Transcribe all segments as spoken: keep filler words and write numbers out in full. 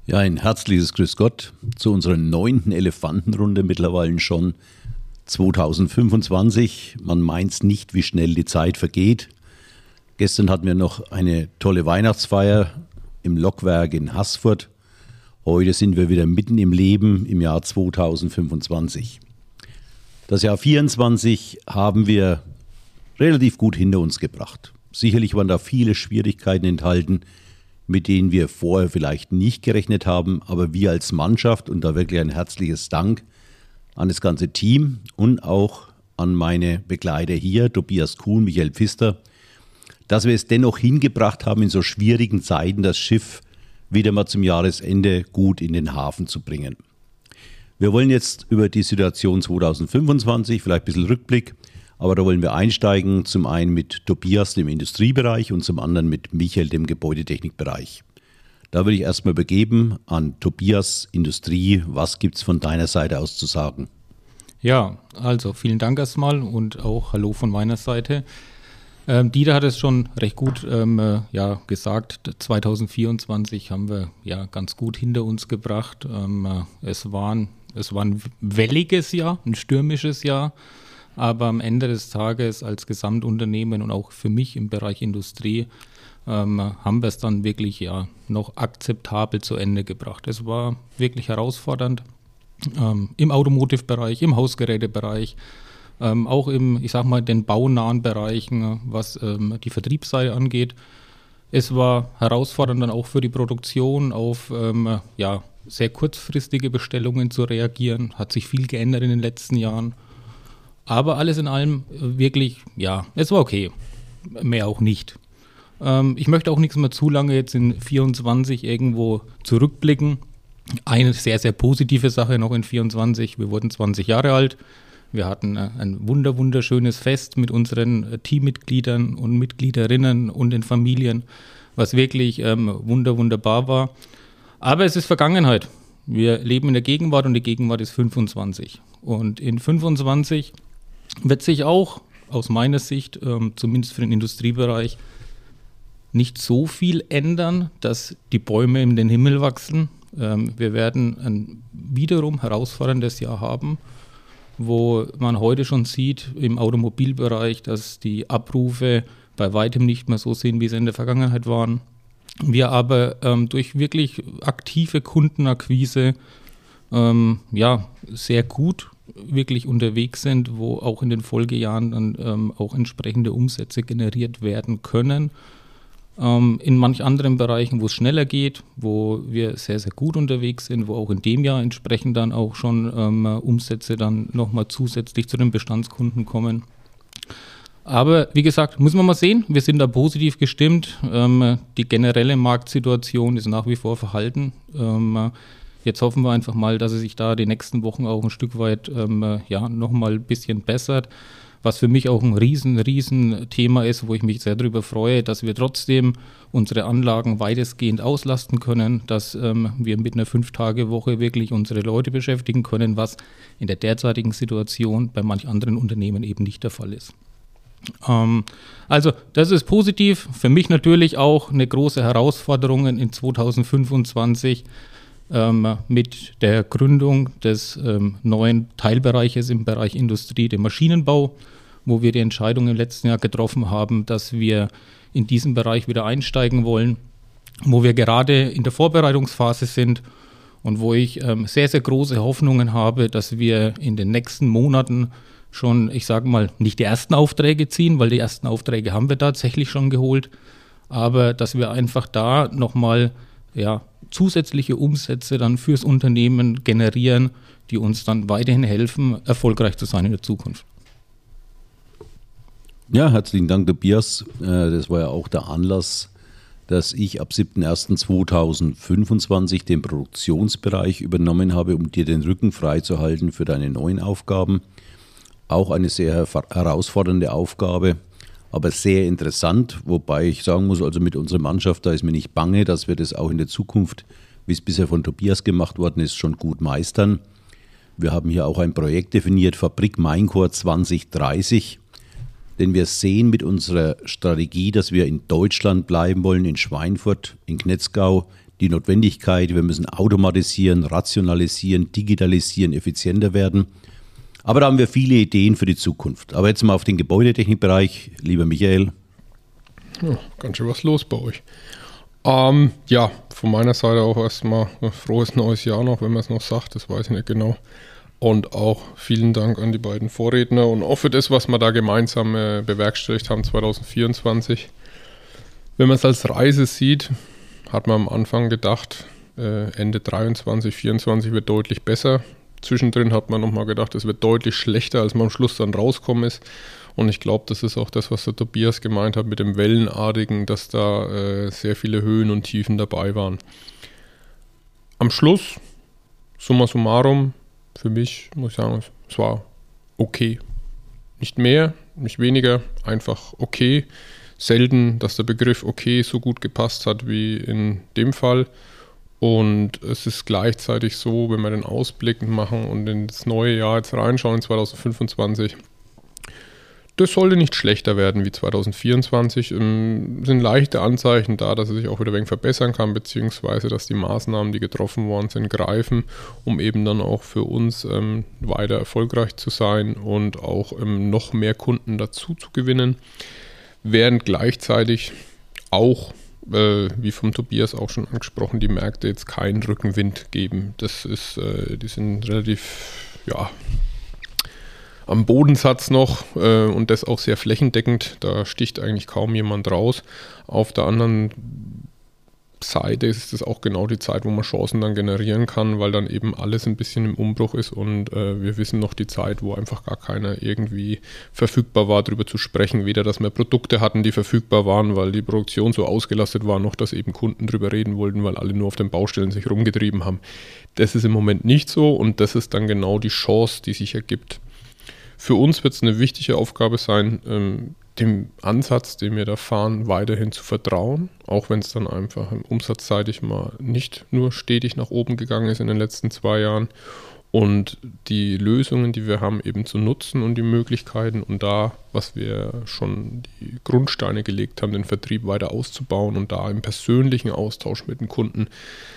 Ja, ein herzliches Grüß Gott zu unserer neunten Elefantenrunde mittlerweile schon zweitausendfünfundzwanzig. Man meint nicht, wie schnell die Zeit vergeht. Gestern hatten wir noch eine tolle Weihnachtsfeier im Lokwerk in Haßfurt. Heute sind wir wieder mitten im Leben im Jahr zweitausendfünfundzwanzig. Das Jahr vierundzwanzig haben wir relativ gut hinter uns gebracht. Sicherlich waren da viele Schwierigkeiten enthalten, mit denen wir vorher vielleicht nicht gerechnet haben, aber wir als Mannschaft, und da wirklich ein herzliches Dank an das ganze Team und auch an meine Begleiter hier, Tobias Kuhn, Michael Pfister, dass wir es dennoch hingebracht haben, in so schwierigen Zeiten das Schiff wieder mal zum Jahresende gut in den Hafen zu bringen. Wir wollen jetzt über die Situation zweitausendfünfundzwanzig, vielleicht ein bisschen Rückblick, aber da wollen wir einsteigen, zum einen mit Tobias, dem Industriebereich, und zum anderen mit Michael, dem Gebäudetechnikbereich. Da würde ich erstmal übergeben an Tobias, Industrie. Was gibt es von deiner Seite aus zu sagen? Ja, also vielen Dank erstmal und auch Hallo von meiner Seite. Ähm, Dieter hat es schon recht gut ähm, äh, ja, gesagt. zweitausendvierundzwanzig haben wir ja ganz gut hinter uns gebracht. Ähm, äh, es, waren, es war ein welliges Jahr, ein stürmisches Jahr. Aber am Ende des Tages als Gesamtunternehmen und auch für mich im Bereich Industrie ähm, haben wir es dann wirklich ja noch akzeptabel zu Ende gebracht. Es war wirklich herausfordernd ähm, im Automotive-Bereich, im Hausgerätebereich, ähm, auch im, ich sag mal, den baunahen Bereichen, was ähm, die Vertriebsseite angeht. Es war herausfordernd dann auch für die Produktion auf ähm, ja, sehr kurzfristige Bestellungen zu reagieren. Hat sich viel geändert in den letzten Jahren. Aber alles in allem wirklich, ja, es war okay. Mehr auch nicht. Ähm, ich möchte auch nichts mehr zu lange jetzt in vierundzwanzig irgendwo zurückblicken. Eine sehr, sehr positive Sache noch in vierundzwanzig. Wir wurden zwanzig Jahre alt. Wir hatten ein wunder, wunderschönes Fest mit unseren Teammitgliedern und Mitgliederinnen und den Familien, was wirklich ähm, wunder, wunderbar war. Aber es ist Vergangenheit. Wir leben in der Gegenwart und die Gegenwart ist fünfundzwanzig. Und in fünfundzwanzig wird sich auch aus meiner Sicht, ähm, zumindest für den Industriebereich, nicht so viel ändern, dass die Bäume in den Himmel wachsen. Ähm, wir werden ein wiederum herausforderndes Jahr haben, wo man heute schon sieht im Automobilbereich, dass die Abrufe bei weitem nicht mehr so sind, wie sie in der Vergangenheit waren. Wir aber ähm, durch wirklich aktive Kundenakquise ähm, ja, sehr gut wirklich unterwegs sind, wo auch in den Folgejahren dann ähm, auch entsprechende Umsätze generiert werden können. Ähm, in manch anderen Bereichen, wo es schneller geht, wo wir sehr, sehr gut unterwegs sind, wo auch in dem Jahr entsprechend dann auch schon ähm, Umsätze dann nochmal zusätzlich zu den Bestandskunden kommen. Aber wie gesagt, muss man mal sehen, wir sind da positiv gestimmt. Ähm, die generelle Marktsituation ist nach wie vor verhalten. Ähm, jetzt hoffen wir einfach mal, dass es sich da die nächsten Wochen auch ein Stück weit ähm, ja, nochmal ein bisschen bessert. Was für mich auch ein riesen, riesen Thema ist, wo ich mich sehr darüber freue, dass wir trotzdem unsere Anlagen weitestgehend auslasten können, dass ähm, wir mit einer Fünf-Tage-Woche wirklich unsere Leute beschäftigen können, was in der derzeitigen Situation bei manch anderen Unternehmen eben nicht der Fall ist. Also das ist positiv, für mich natürlich auch eine große Herausforderung in zweitausendfünfundzwanzig ähm, mit der Gründung des ähm, neuen Teilbereiches im Bereich Industrie, dem Maschinenbau, wo wir die Entscheidung im letzten Jahr getroffen haben, dass wir in diesen Bereich wieder einsteigen wollen, wo wir gerade in der Vorbereitungsphase sind und wo ich ähm, sehr, sehr große Hoffnungen habe, dass wir in den nächsten Monaten schon, ich sage mal, nicht die ersten Aufträge ziehen, weil die ersten Aufträge haben wir tatsächlich schon geholt, aber dass wir einfach da nochmal ja, zusätzliche Umsätze dann fürs Unternehmen generieren, die uns dann weiterhin helfen, erfolgreich zu sein in der Zukunft. Ja, herzlichen Dank, Tobias. Das war ja auch der Anlass, dass ich ab siebter erster zweitausendfünfundzwanzig den Produktionsbereich übernommen habe, um dir den Rücken frei zu halten für deine neuen Aufgaben. Auch eine sehr herausfordernde Aufgabe, aber sehr interessant, wobei ich sagen muss, also mit unserer Mannschaft, da ist mir nicht bange, dass wir das auch in der Zukunft, wie es bisher von Tobias gemacht worden ist, schon gut meistern. Wir haben hier auch ein Projekt definiert, Fabrik Maincore zwanzig dreißig, denn wir sehen mit unserer Strategie, dass wir in Deutschland bleiben wollen, in Schweinfurt, in Knetzgau, die Notwendigkeit, wir müssen automatisieren, rationalisieren, digitalisieren, effizienter werden. Aber da haben wir viele Ideen für die Zukunft. Aber jetzt mal auf den Gebäudetechnikbereich, lieber Michael. Ja, ganz schön was los bei euch. Ähm, ja, von meiner Seite auch erstmal ein frohes neues Jahr noch, wenn man es noch sagt, das weiß ich nicht genau. Und auch vielen Dank an die beiden Vorredner und auch für das, was wir da gemeinsam äh, bewerkstelligt haben zwanzig vierundzwanzig. Wenn man es als Reise sieht, hat man am Anfang gedacht, äh, Ende dreiundzwanzig, vierundzwanzig wird deutlich besser. Zwischendrin hat man nochmal gedacht, es wird deutlich schlechter, als man am Schluss dann rauskommen ist. Und ich glaube, das ist auch das, was der Tobias gemeint hat mit dem Wellenartigen, dass da äh, sehr viele Höhen und Tiefen dabei waren. Am Schluss, summa summarum, für mich muss ich sagen, es war okay. Nicht mehr, nicht weniger, einfach okay. Selten, dass der Begriff okay so gut gepasst hat wie in dem Fall. Und es ist gleichzeitig so, wenn wir den Ausblick machen und in das neue Jahr jetzt reinschauen, in zwanzig fünfundzwanzig, das sollte nicht schlechter werden wie zwanzig vierundzwanzig. Es sind leichte Anzeichen da, dass es sich auch wieder ein wenig verbessern kann, beziehungsweise dass die Maßnahmen, die getroffen worden sind, greifen, um eben dann auch für uns ähm, weiter erfolgreich zu sein und auch ähm, noch mehr Kunden dazu zu gewinnen, während gleichzeitig auch, äh, wie vom Tobias auch schon angesprochen, die Märkte jetzt keinen Rückenwind geben. Das ist, äh, die sind relativ, ja, am Bodensatz noch äh, und das auch sehr flächendeckend, da sticht eigentlich kaum jemand raus. Auf der anderen Seite ist es auch genau die Zeit, wo man Chancen dann generieren kann, weil dann eben alles ein bisschen im Umbruch ist und äh, wir wissen noch die Zeit, wo einfach gar keiner irgendwie verfügbar war, darüber zu sprechen. Weder, dass wir Produkte hatten, die verfügbar waren, weil die Produktion so ausgelastet war, noch, dass eben Kunden drüber reden wollten, weil alle nur auf den Baustellen sich rumgetrieben haben. Das ist im Moment nicht so und das ist dann genau die Chance, die sich ergibt. Für uns wird es eine wichtige Aufgabe sein, ähm, dem Ansatz, den wir da fahren, weiterhin zu vertrauen, auch wenn es dann einfach umsatzseitig mal nicht nur stetig nach oben gegangen ist in den letzten zwei Jahren und die Lösungen, die wir haben, eben zu nutzen und die Möglichkeiten und da, was wir schon die Grundsteine gelegt haben, den Vertrieb weiter auszubauen und da im persönlichen Austausch mit den Kunden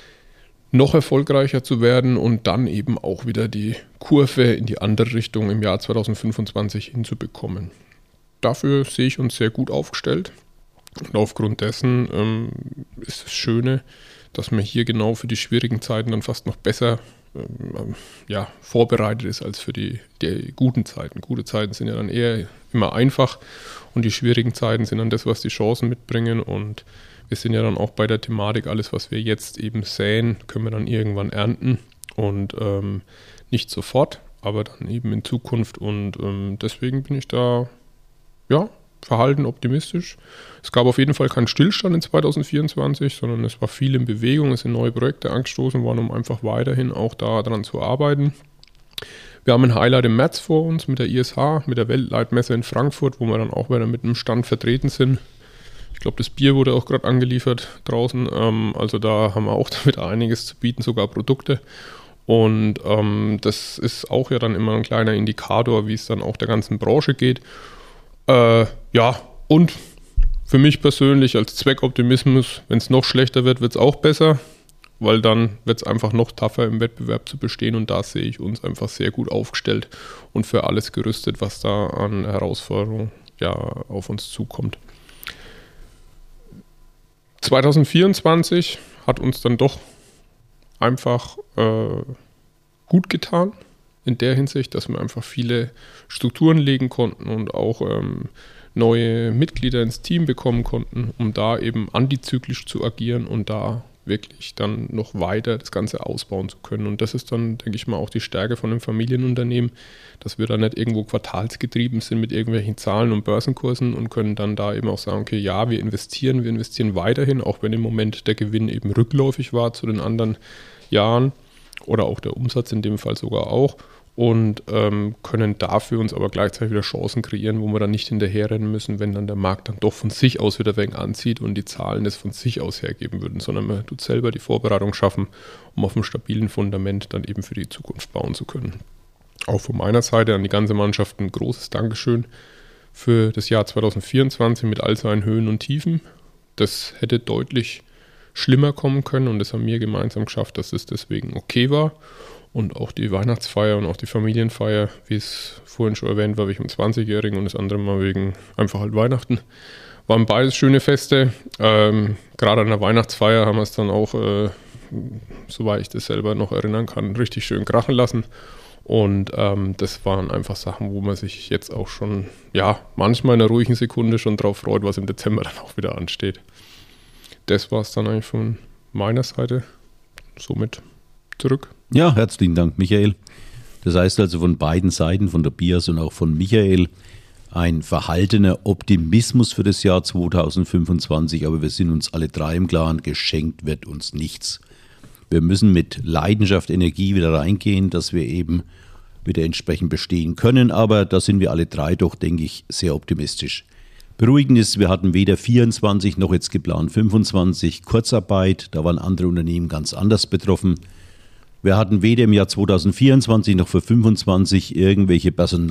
noch erfolgreicher zu werden und dann eben auch wieder die Kurve in die andere Richtung im Jahr zwanzig fünfundzwanzig hinzubekommen. Dafür sehe ich uns sehr gut aufgestellt und aufgrund dessen ähm, ist das Schöne, dass man hier genau für die schwierigen Zeiten dann fast noch besser ähm, ja, vorbereitet ist als für die, die guten Zeiten. Gute Zeiten sind ja dann eher immer einfach und die schwierigen Zeiten sind dann das, was die Chancen mitbringen und wir sind ja dann auch bei der Thematik, alles was wir jetzt eben säen, können wir dann irgendwann ernten und ähm, nicht sofort, aber dann eben in Zukunft und ähm, deswegen bin ich da ja, verhalten optimistisch. Es gab auf jeden Fall keinen Stillstand in zwanzig vierundzwanzig, sondern es war viel in Bewegung, es sind neue Projekte angestoßen worden, um einfach weiterhin auch daran zu arbeiten. Wir haben ein Highlight im März vor uns mit der I S H, mit der Weltleitmesse in Frankfurt, wo wir dann auch wieder mit einem Stand vertreten sind. Ich glaube, das Bier wurde auch gerade angeliefert draußen. Ähm, also da haben wir auch damit einiges zu bieten, sogar Produkte. Und ähm, das ist auch ja dann immer ein kleiner Indikator, wie es dann auch der ganzen Branche geht. Äh, ja, und für mich persönlich als Zweckoptimismus, wenn es noch schlechter wird, wird es auch besser, weil dann wird es einfach noch tougher im Wettbewerb zu bestehen und da sehe ich uns einfach sehr gut aufgestellt und für alles gerüstet, was da an Herausforderungen ja auf uns zukommt. zwanzig vierundzwanzig hat uns dann doch einfach äh, gut getan, in der Hinsicht, dass wir einfach viele Strukturen legen konnten und auch ähm, neue Mitglieder ins Team bekommen konnten, um da eben antizyklisch zu agieren und da wirklich dann noch weiter das Ganze ausbauen zu können. Und das ist dann, denke ich mal, auch die Stärke von einem Familienunternehmen, dass wir da nicht irgendwo quartalsgetrieben sind mit irgendwelchen Zahlen und Börsenkursen und können dann da eben auch sagen, okay, ja, wir investieren, wir investieren weiterhin, auch wenn im Moment der Gewinn eben rückläufig war zu den anderen Jahren oder auch der Umsatz in dem Fall sogar auch. Und ähm, können dafür uns aber gleichzeitig wieder Chancen kreieren, wo wir dann nicht hinterherrennen müssen, wenn dann der Markt dann doch von sich aus wieder ein wenig anzieht und die Zahlen das von sich aus hergeben würden, sondern man tut selber die Vorbereitung schaffen, um auf einem stabilen Fundament dann eben für die Zukunft bauen zu können. Auch von meiner Seite an die ganze Mannschaft ein großes Dankeschön für das Jahr zwanzig vierundzwanzig mit all seinen Höhen und Tiefen. Das hätte deutlich schlimmer kommen können. Und das haben wir gemeinsam geschafft, dass es deswegen okay war. Und auch die Weihnachtsfeier und auch die Familienfeier, wie es vorhin schon erwähnt war, wegen dem zwanzigjährigen und das andere Mal wegen einfach halt Weihnachten. Waren beides schöne Feste. Ähm, gerade an der Weihnachtsfeier haben wir es dann auch, äh, soweit ich das selber noch erinnern kann, richtig schön krachen lassen. Und ähm, das waren einfach Sachen, wo man sich jetzt auch schon, ja, manchmal in einer ruhigen Sekunde schon drauf freut, was im Dezember dann auch wieder ansteht. Das war es dann eigentlich von meiner Seite. Somit zurück. Ja, herzlichen Dank, Michael. Das heißt also von beiden Seiten, von der Bias und auch von Michael, ein verhaltener Optimismus für das Jahr zweitausendfünfundzwanzig, aber wir sind uns alle drei im Klaren, geschenkt wird uns nichts. Wir müssen mit Leidenschaft, Energie wieder reingehen, dass wir eben wieder entsprechend bestehen können, aber da sind wir alle drei doch, denke ich, sehr optimistisch. Beruhigend ist, wir hatten weder vierundzwanzig noch jetzt geplant fünfundzwanzig Kurzarbeit, da waren andere Unternehmen ganz anders betroffen. Wir hatten weder im Jahr zweitausendvierundzwanzig noch für fünfundzwanzig irgendwelche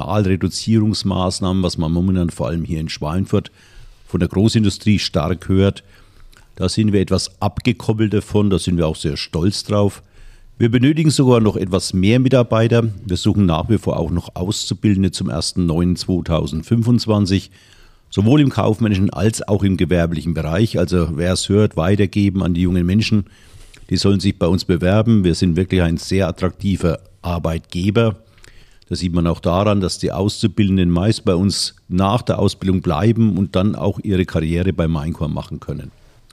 Personalreduzierungsmaßnahmen, was man momentan vor allem hier in Schweinfurt von der Großindustrie stark hört. Da sind wir etwas abgekoppelt davon, da sind wir auch sehr stolz drauf. Wir benötigen sogar noch etwas mehr Mitarbeiter. Wir suchen nach wie vor auch noch Auszubildende zum ersten neunten zweitausendfünfundzwanzig, sowohl im kaufmännischen als auch im gewerblichen Bereich. Also wer es hört, weitergeben an die jungen Menschen. Die sollen sich bei uns bewerben. Wir sind wirklich ein sehr attraktiver Arbeitgeber. Das sieht man auch daran, dass die Auszubildenden meist bei uns nach der Ausbildung bleiben und dann auch ihre Karriere bei Maincore machen können.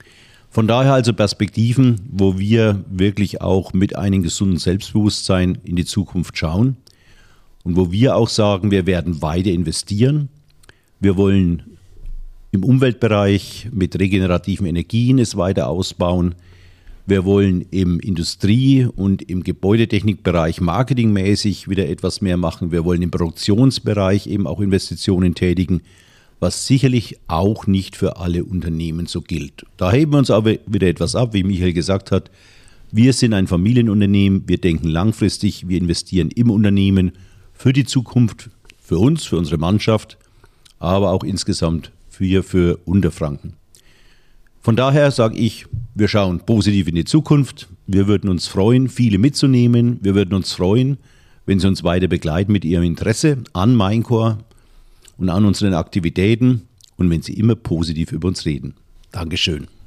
Von daher also Perspektiven, wo wir wirklich auch mit einem gesunden Selbstbewusstsein in die Zukunft schauen und wo wir auch sagen, wir werden weiter investieren. Wir wollen im Umweltbereich mit regenerativen Energien es weiter ausbauen. Wir wollen im Industrie- und im Gebäudetechnikbereich marketingmäßig wieder etwas mehr machen. Wir wollen im Produktionsbereich eben auch Investitionen tätigen, was sicherlich auch nicht für alle Unternehmen so gilt. Da heben wir uns aber wieder etwas ab, wie Michael gesagt hat. Wir sind ein Familienunternehmen, wir denken langfristig, wir investieren im Unternehmen für die Zukunft, für uns, für unsere Mannschaft, aber auch insgesamt für, für Unterfranken. Von daher sage ich, wir schauen positiv in die Zukunft. Wir würden uns freuen, viele mitzunehmen. Wir würden uns freuen, wenn Sie uns weiter begleiten mit Ihrem Interesse an Maincore und an unseren Aktivitäten und wenn Sie immer positiv über uns reden. Dankeschön.